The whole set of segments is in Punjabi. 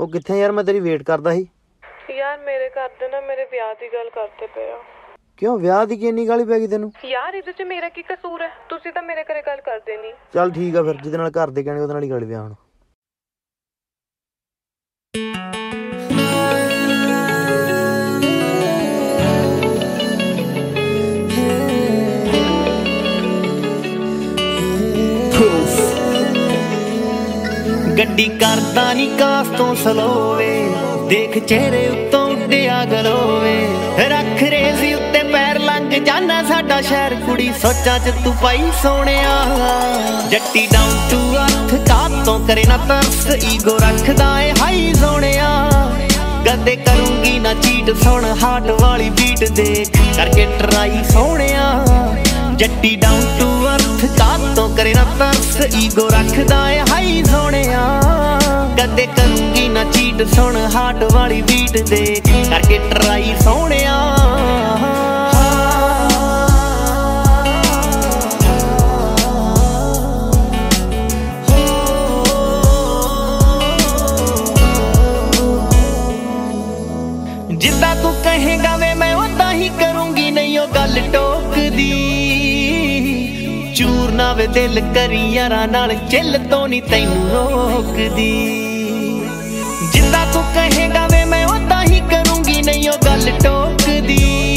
ਉਹ ਕਿੱਥੇ ਯਾਰ? ਮੈਂ ਤੇਰੀ ਵੇਟ ਕਰਦਾ ਸੀ ਯਾਰ। ਮੇਰੇ ਘਰਦੇ ਨਾ ਮੇਰੇ ਵਿਆਹ ਦੀ ਗੱਲ ਕਰਦੇ ਪਏ ਆ। ਕਿਉਂ? ਵਿਆਹ ਦੀ ਕਿੰਨੀ ਗਾਲੀ ਪੈ ਗਈ ਤੈਨੂੰ? ਯਾਰ ਇਹਦੇ 'ਚ ਮੇਰਾ ਕੀ ਕਸੂਰ ਹੈ? ਤੁਸੀਂ ਤਾਂ ਮੇਰੇ ਘਰੇ ਗੱਲ ਕਰਦੇ ਨਹੀਂ। ਚੱਲ ਠੀਕ ਆ ਫਿਰ, ਜਿਹਦੇ ਨਾਲ ਘਰ ਦੇ ਕਹਿਣੇ ਉਹਦੇ ਨਾਲ ਹੀ ਗੱਲ ਵਿਆਹ ਹੁਣ। ਗੱਡੀ ਕਰਦਾ ਨੀ ਕਾਸ ਤੋਂ ਸਲੋਵੇ, ਦੇਖ ਚਿਹਰੇ ਉੱਤੋਂ ਉੱਡਿਆ ਗਲੋਵੇ। ਰੱਖ ਰੇਜ਼ੀ ਉੱਤੇ ਪੈਰ ਲੰਘ ਜਾਨਾ ਸਾਡਾ ਸ਼ਹਿਰ, ਕੁੜੀ ਸੋਚਾਂ ਚ ਤੂੰ ਪਾਈ ਸੋਹਣਿਆ। ਜੱਟੀ ਡਾਊਨ ਟੂ ਅਰਥ ਕਾਤੋਂ ਕਰੇ ਨਾ ਤਰਸ, ਈਗੋ ਰੱਖਦਾ ਏ ਹਾਈ ਸੋਹਣਿਆ। ਕਦੇ ਕਰੂੰਗੀ ਨਾ ਚੀਟ, ਸੁਣ ਹਾਰਟ ਵਾਲੀ ਬੀਟ ਦੇਖ ਕਰਕੇ ਟਰਾਈ ਸੋਹਣਿਆ। ਜੱਟੀ ਡਾਊਨ ਟੂ ਅਰਥ ਕਾਤੋਂ ਕਰੇ ਨਾ ਤਰਸ, ਈਗੋ ਰੱਖਦਾ ਏ ਹਾਈ ਸੋਹਣਿਆ। ਕਦੇ ਕਰੂੰਗੀ ਨਾ ਚੀਟ, ਸੁਣ ਹਾਰਟ ਵਾਲੀ ਬੀਟ ਦੇਖ ਕਰਕੇ ਟਰਾਈ ਸੋਹਣਿਆ। ਜਿੱਦਾਂ ਤੂੰ ਕਹੇਗਾ ਵੇ ਮੈਂ ਉਦਾਂ ਹੀ ਕਰੂੰਗੀ, ਨਹੀਂ ਉਹ ਗੱਲ ਟੋਕਦੀ। ਚੂਰ ਨਾ ਵੇ ਦਿਲ ਕਰੀ ਯਾਰਾਂ ਨਾਲ, ਚਿੱਲ ਤੋਂ ਨੀ ਤੈਨੂੰ ਰੋਕਦੀ। ਜਿੱਦਾਂ ਤੂੰ ਕਹੇਗਾ ਵੇ ਮੈਂ ਉਦਾਂ ਹੀ ਕਰੂੰਗੀ, ਨਹੀਂ ਉਹ ਗੱਲ ਟੋਕਦੀ।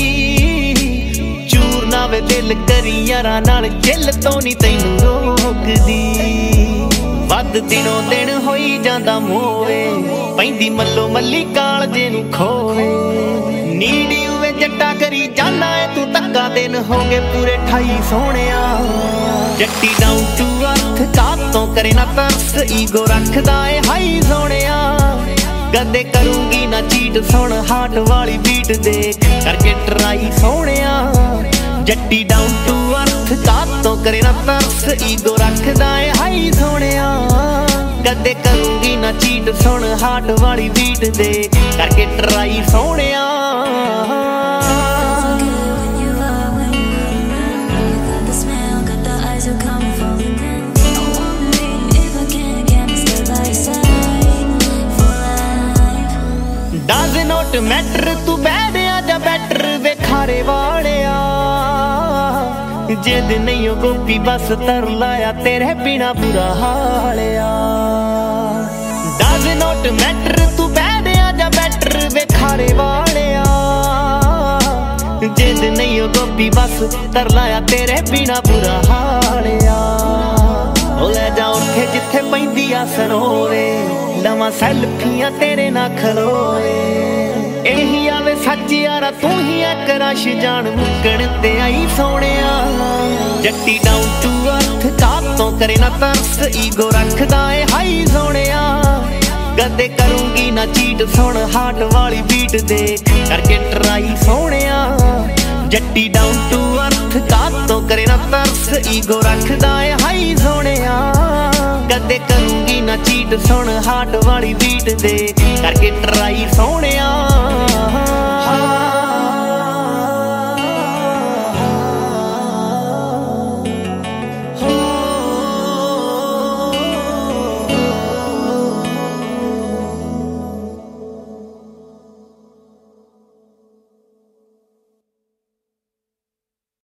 ਚੂਰ ਨਾ ਵੇ ਦਿਲ ਕਰੀ ਯਾਰਾਂ ਨਾਲ, ਚਿੱਲ ਤੋਂ ਨੀ ਤੈਨੂੰ ਰੋਕਦੀ। ਵੱਧ ਦਿਨੋਂ ਦਿਨ ਹੋਈ ਜਾਂਦਾ ਮੋਵੇ, ਪੈਂਦੀ ਮੱਲੋ ਮੱਲੀ ਕਾਲਜੇ ਨੂੰ ਖੋਵੇ। ਨੀੜੀ ਉਵੇਂ ਜੱਟਾ ਕਰੀ ਜਾਨਾ ਏ ਤੂੰ, ਧੱਕਾ ਦਿਨ ਹੋ ਗਏ ਪੂਰੇ 28 ਸੋਹਣਿਆ। ਜੱਟੀ ਡਾਊਨ ਟੂ ਅਰਥ ਕਾਤੋਂ ਕਰੇ ਨਾ ਤਰਸ, ਈਗੋ ਰੱਖਦਾ ਏ ਹਾਈ ਸੋਹਣਿਆ। ਕਦੇ ਕਰੂੰਗੀ ਨਾ ਚੀਟ, ਸੁਣ ਹਾਰਟ ਵਾਲੀ ਬੀਟ ਦੇਖ ਕਰਕੇ ਟਰਾਈ ਸੋਹਣਿਆ। ਜੱਟੀ ਡਾਊਨ ਟੂ ਅਰਥ ਕਾਤੋਂ ਕਰੇ ਨਾ ਤਰਸ, ਈਗੋ ਰੱਖਦਾ ਏ ਹਾਈ ਸੋਹਣਿਆ। ਕਦੇ ਕਰੂੰਗੀ ਨਾ ਚੀਟ, ਸੁਣ ਹਾਰਟ ਵਾਲੀ ਬੀਟ ਦੇਖ ਕਰਕੇ ਟਰਾਈ ਸੋਹਣਿਆ। ਡਜ਼ ਨੋਟ ਮੈਟਰ ਤੂੰ ਬੈਡ ਆ ਜਾਂ ਬੈਟਰ, ਵੇਖਾਰੇ ਵਾਲਿਆ। ਜਿੱਦ ਨਹੀਂ ਉਹ ਗੋਪੀ ਬਸ ਤਰ ਲਾਇਆ, ਤੇਰੇ ਬਿਨਾ ਬੁਰਾ ਹਾਲਿਆ। ਡਜ਼ ਨੋਟ ਮੈਟਰ ਤੂੰ ਬੈਡ ਆ ਜਾਂ ਬੈਟਰ, ਵੇਖਾਰੇ ਵਾਲਿਆ। ਜਿੱਦ ਨਹੀਂ ਉਹ ਗੋਪੀ ਬਸ ਤਰ ਲਾਇਆ, ਤੇਰੇ ਬਿਨਾ ਬੁਰਾ ਹਾਲਿਆ। ਉਹ ਲੈ ਜਾ ਉੱਥੇ ਜਿੱਥੇ ਪੈਂਦੀ ਆ ਸਰੋਵੇ, ਲਵਾਂ ਸੈਲਫੀਆਂ ਤੇਰੇ ਨਾਲ ਖਲੋਏ। ਇਹੀ ਆਵੇ ਸੱਚ ਯਾਰਾ, ਤੂੰ ਹੀ ਆ ਕਰਸ਼ ਜਾਣ ਮੁੱਕਣ ਤੇ ਆਈ ਸੋਹਣਿਆ। ਜੱਟੀ ਡਾਊਨ ਟੂ ਅਰਥ ਕਾਤੋਂ ਕਰੇ ਨਾ ਤਰਸ, ਈਗੋ ਰੱਖਦਾ ਏ ਹਾਈ ਸੋਹਣਿਆ। ਕਦੇ ਕਰੂੰਗੀ ਨਾ ਚੀਟ, ਸੁਣ ਹਾਰਟ ਵਾਲੀ ਬੀਟ ਦੇਖ ਕਰਕੇ ਟਰਾਈ ਸੋਹਣਿਆ। ਜੱਟੀ ਡਾਊਨ ਟੂ ਅਰਥ ਕਾਤੋਂ ਕਰੇ ਨਾ ਤਰਸ, ਈਗੋ ਰੱਖਦਾ ਏ ਹਾਈ ਸੋਹਣਿਆ। ਕਦੇ ਕਰੂੰਗੀ ਨਾ ਚੀਟ, ਸੁਣ ਹਾਰਟ ਵਾਲੀ ਬੀਟ ਦੇਖ ਕਰਕੇ ਟਰਾਈ ਸੋਹਣਿਆ।